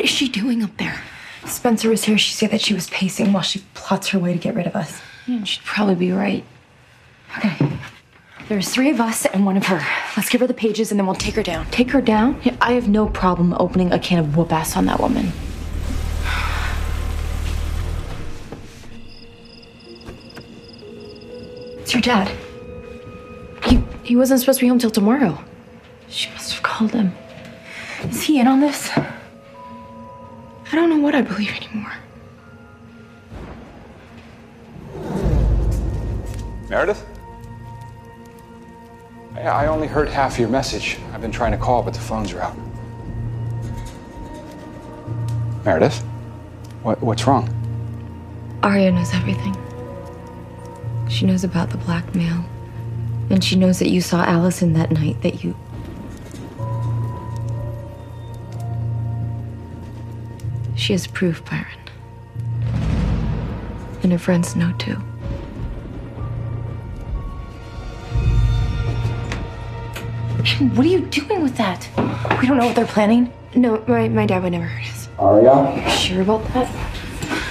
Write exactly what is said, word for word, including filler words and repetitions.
What is she doing up there? Spencer was here. She said that she was pacing while she plots her way to get rid of us. Yeah, she'd probably be right. Okay. There's three of us and one of her. Let's give her the pages and then we'll take her down. Take her down? Yeah, I have no problem opening a can of whoop ass on that woman. It's your dad. He, he wasn't supposed to be home till tomorrow. She must have called him. Is he in on this? I don't know what I believe anymore. Meredith? I, I only heard half your message. I've been trying to call, but the phones are out. Meredith? What, what's wrong? Arya knows everything. She knows about the blackmail. And she knows that you saw Allison that night, that you... She has proof, Byron. And her friends know, too. What are you doing with that? We don't know what they're planning. No, my, my dad would never hurt us. Arya? Are you sure about that?